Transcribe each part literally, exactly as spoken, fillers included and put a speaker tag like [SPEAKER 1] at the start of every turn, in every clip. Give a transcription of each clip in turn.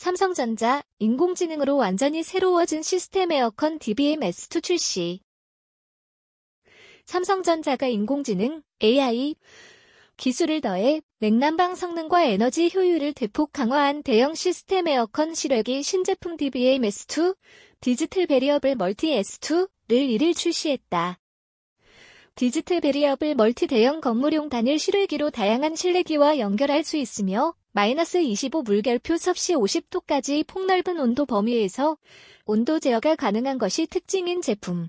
[SPEAKER 1] 삼성전자, 인공지능으로 완전히 새로워진 시스템 에어컨 디비엠 에스 투 출시. 삼성전자가 인공지능, 에이아이 기술을 더해 냉난방 성능과 에너지 효율을 대폭 강화한 대형 시스템 에어컨 실외기 신제품 디비엠 에스 투, 디지털 베리어블 멀티 에스 투를 일일 출시했다. 디지털 베리어블 멀티 대형 건물용 단일 실외기로 다양한 실내기와 연결할 수 있으며 마이너스 이십오 물결표 섭씨 오십 도까지 폭넓은 온도 범위에서 온도 제어가 가능한 것이 특징인 제품.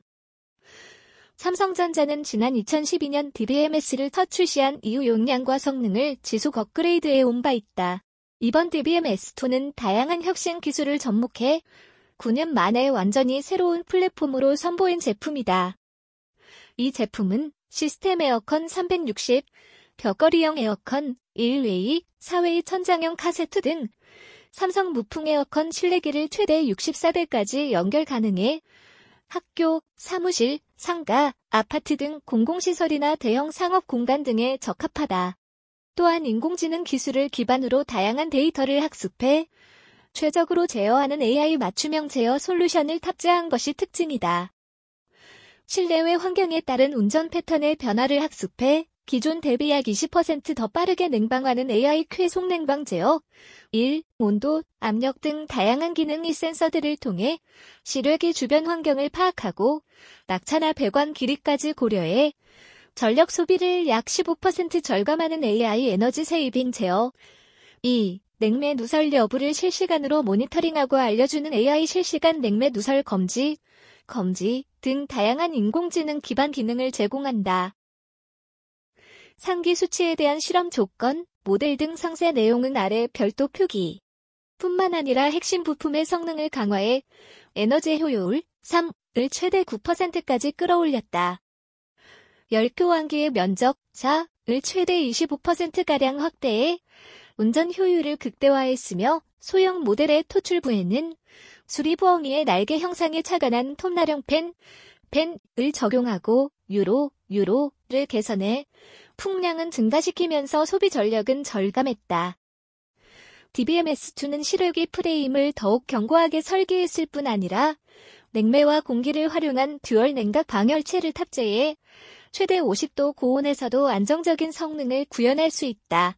[SPEAKER 1] 삼성전자는 지난 이천십이 년 디비엠 에스를 첫 출시한 이후 용량과 성능을 지속 업그레이드해 온 바 있다. 이번 디비엠 에스 투는 다양한 혁신 기술을 접목해 구 년 만에 완전히 새로운 플랫폼으로 선보인 제품이다. 이 제품은 시스템 에어컨 삼백육십, 벽걸이형 에어컨 일 웨이, 사 웨이 천장형 카세트 등 삼성 무풍 에어컨 실내기를 최대 육십사 대까지 연결 가능해 학교, 사무실, 상가, 아파트 등 공공시설이나 대형 상업 공간 등에 적합하다. 또한 인공지능 기술을 기반으로 다양한 데이터를 학습해 최적으로 제어하는 에이아이 맞춤형 제어 솔루션을 탑재한 것이 특징이다. 실내외 환경에 따른 운전 패턴의 변화를 학습해 기존 대비 약 이십 퍼센트 더 빠르게 냉방하는 에이아이 쾌속 냉방 제어, 일, 온도, 압력 등 다양한 기능이 센서들을 통해 실외기 주변 환경을 파악하고 낙차나 배관 길이까지 고려해 전력 소비를 약 십오 퍼센트 절감하는 에이아이 에너지 세이빙 제어, 이, 냉매 누설 여부를 실시간으로 모니터링하고 알려주는 에이아이 실시간 냉매 누설 검지, 검지 등 다양한 인공지능 기반 기능을 제공한다. 상기 수치에 대한 실험 조건, 모델 등 상세 내용은 아래 별도 표기. 뿐만 아니라 핵심 부품의 성능을 강화해 에너지 효율 삼을 최대 구 퍼센트까지 끌어올렸다. 열교환기의 면적 사을 최대 이십오 퍼센트가량 확대해 운전 효율을 극대화했으며 소형 모델의 토출부에는 수리부엉이의 날개 형상에 착안한 톱나령 팬, 팬을 적용하고 유로, 유로를 개선해 풍량은 증가시키면서 소비 전력은 절감했다. 디비엠 에스 투는 실외기 프레임을 더욱 견고하게 설계했을 뿐 아니라 냉매와 공기를 활용한 듀얼 냉각 방열체를 탑재해 최대 오십 도 고온에서도 안정적인 성능을 구현할 수 있다.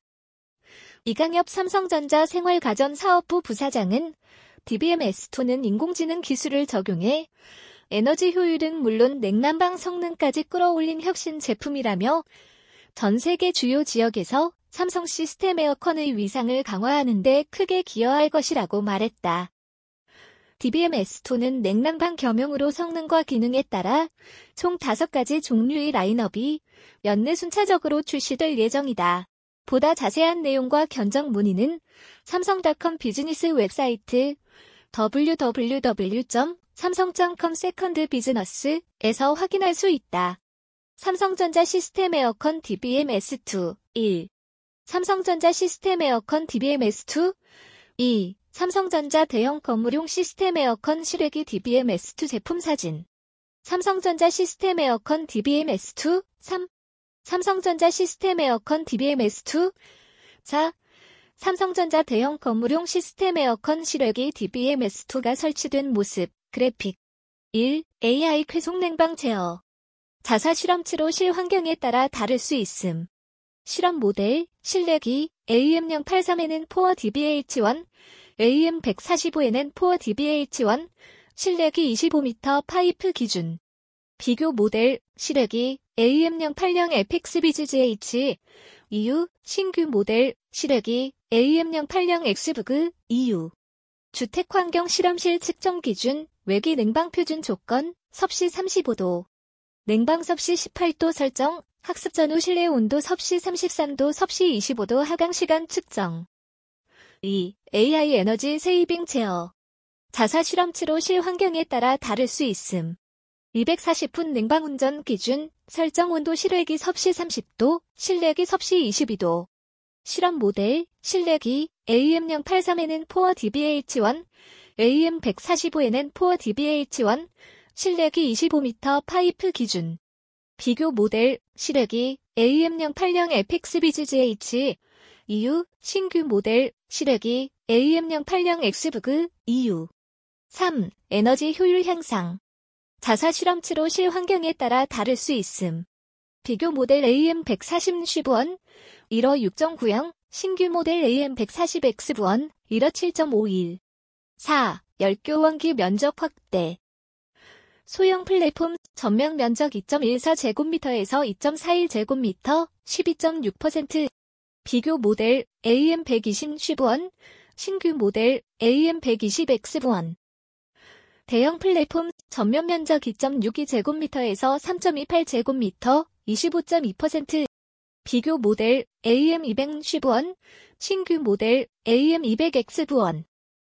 [SPEAKER 1] 이강엽 삼성전자 생활가전사업부 부사장은 디비엠 에스 투는 인공지능 기술을 적용해 에너지 효율은 물론 냉난방 성능까지 끌어올린 혁신 제품이라며 전 세계 주요 지역에서 삼성 시스템 에어컨의 위상을 강화하는 데 크게 기여할 것이라고 말했다. 디비엠 에스 투는 냉난방 겸용으로 성능과 기능에 따라 총 다섯 가지 종류의 라인업이 연내 순차적으로 출시될 예정이다. 보다 자세한 내용과 견적 문의는 삼성닷컴 비즈니스 웹사이트 더블유 더블유 더블유 점 삼성 점 컴 세컨드 비즈너스에서 확인할 수 있다. 삼성전자 시스템 에어컨 디비엠 에스 투 일. 삼성전자 시스템 에어컨 디비엠 에스 투 이. 삼성전자 대형 건물용 시스템 에어컨 실외기 디비엠 에스 투 제품 사진. 삼성전자 시스템 에어컨 디비엠 에스 투 삼. 삼성전자 시스템 에어컨 디비엠 에스 투 사. 삼성전자 대형 건물용 시스템 에어컨 실외기 디비엠 에스 투가 설치된 모습, 그래픽. 일. 에이아이 쾌속 냉방 제어. 자사 실험치로 실환경에 따라 다를 수 있음. 실험 모델, 실내기, 에이엠 영팔십삼에는 포어 디비에이치 원, 에이엠 백사십오에는 포어 디비에이치 원, 실내기 이십오 미터 파이프 기준. 비교 모델, 실외기, 에이엠 영팔십 에픽스 비지지에이치, 이유, 신규 모델, 실외기, 에이엠 영팔십 엑스부그, 이유. 주택환경 실험실 측정 기준, 외기 냉방 표준 조건, 섭씨 삼십오 도. 냉방 섭씨 십팔 도 설정, 학습 전후 실내 온도 섭씨 삼십삼 도, 섭씨 이십오 도 하강 시간 측정. 이. 에이아이 에너지 세이빙 제어. 자사 실험치로 실환경에 따라 다를 수 있음. 이백사십 분 냉방 운전 기준, 설정 온도 실외기 섭씨 삼십 도, 실내기 섭씨 이십이 도. 실험 모델, 실내기, 에이엠 영팔십삼에는 포어 디비에이치 원, 에이엠 백사십오에는 포어 디비에이치 원, 실내기 이십오 미터 파이프 기준. 비교 모델, 실외기, 에이엠 영팔십 에픽스 비지지에이치, 이유, 신규 모델, 시래기, 에이엠 영팔십 엑스부그, 이유. 삼. 에너지 효율 향상. 자사 실험치로 실환경에 따라 다를 수 있음. 비교 모델 에이엠 백사십 쉐브원, 일어 육 점 구영, 신규 모델 에이엠 백사십 엑스브원, 일어 칠 점 오일. 사. 열교원기 면적 확대. 소형 플랫폼 전면 면적 이 점 일사 제곱미터에서 이 점 사일 제곱미터, 십이 점 육 퍼센트. 비교 모델 에이엠 백이십 쉐브원, 신규 모델 에이엠 백이십 엑스브원. 대형 플랫폼 전면 면적 이 점 육이 제곱미터에서 삼 점 이팔 제곱미터, 이십오 점 이 퍼센트. 비교 모델 에이엠 이백 쉐브원, 신규 모델 에이엠 이백 엑스브원.